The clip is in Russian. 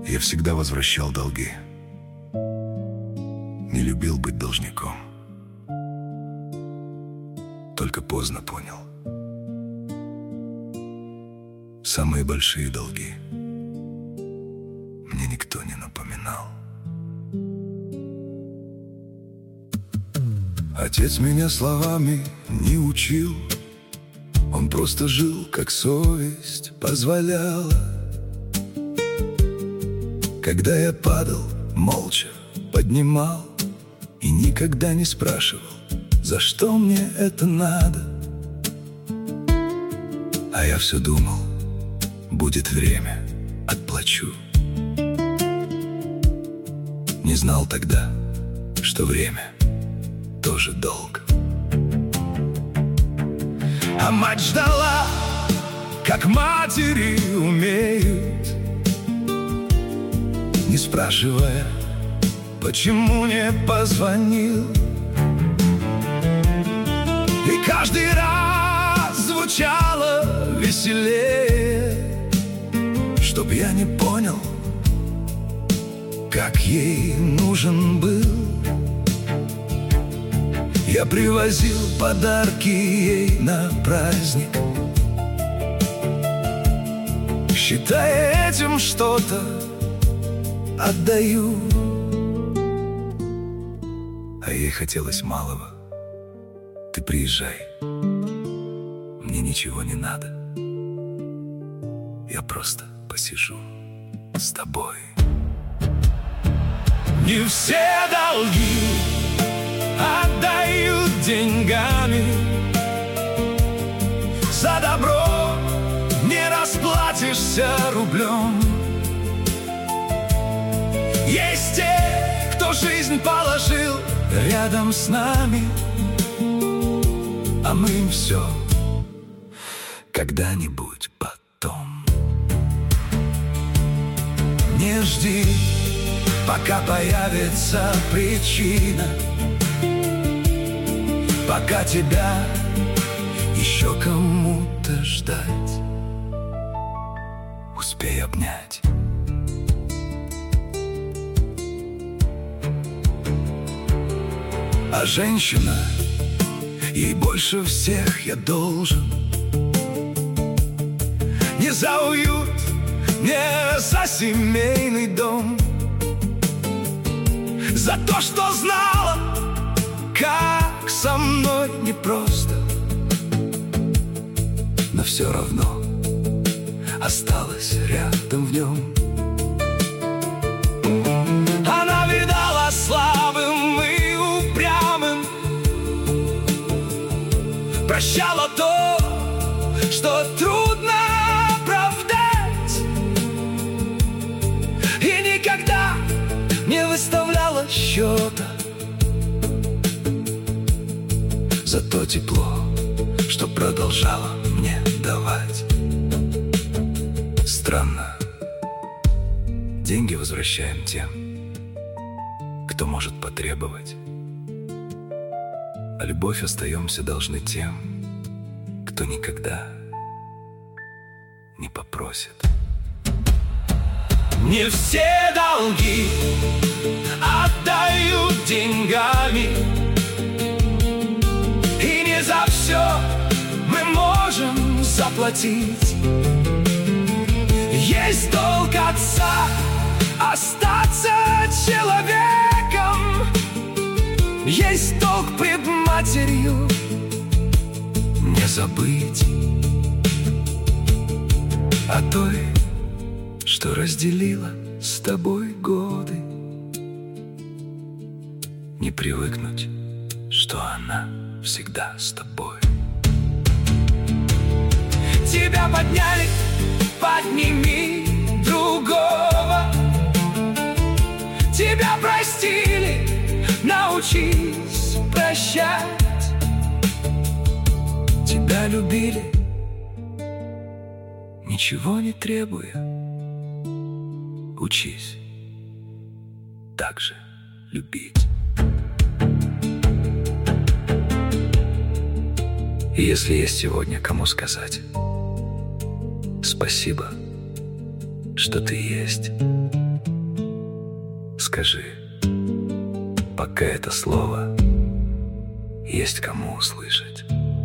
Я всегда возвращал долги. Не любил быть должником. Только поздно понял. Самые большие долги мне никто не напоминал. Отец меня словами не учил. Он просто жил, как совесть позволяла. Когда я падал, молча поднимал и никогда не спрашивал, за что мне это надо. А я все думал, будет время, отплачу. Не знал тогда, что время тоже долг. А мать ждала, как матери умеют, не спрашивая, почему не позвонил. И каждый раз звучало веселее, чтоб я не понял, как ей нужен был. Я привозил подарки ей на праздник, считая этим что-то отдаю. А ей хотелось малого. Ты приезжай, мне ничего не надо. Я просто посижу с тобой. Не все долги отдают деньгами. За добро не расплатишься рублем. Есть те, кто жизнь положил рядом с нами, а мы им все когда-нибудь потом. Не жди, пока появится причина, пока тебя еще кому-то ждать. Успей обнять. А женщина, ей больше всех я должен. Не за уют, не за семейный дом, за то, что знала, как со мной непросто, но все равно осталась рядом в нем. Она видала слабым и упрямым, прощала то, что трудно оправдать, и никогда не выставляла счета за то тепло, что продолжала мне давать. Странно, деньги возвращаем тем, кто может потребовать, а любовь остаемся должны тем, кто никогда не попросит. Не все долги отдают деньгами, и не за все мы можем заплатить. Есть долг отца остаться человеком, есть долг пред матерью не забыть о той, что разделила с тобой годы. Не привыкнуть, что она всегда с тобой. Тебя подняли, подними другого. Тебя простили, научись прощать. Тебя любили, ничего не требуя. Учись так же любить. И если есть сегодня кому сказать спасибо, что ты есть, скажи, пока это слово есть кому услышать.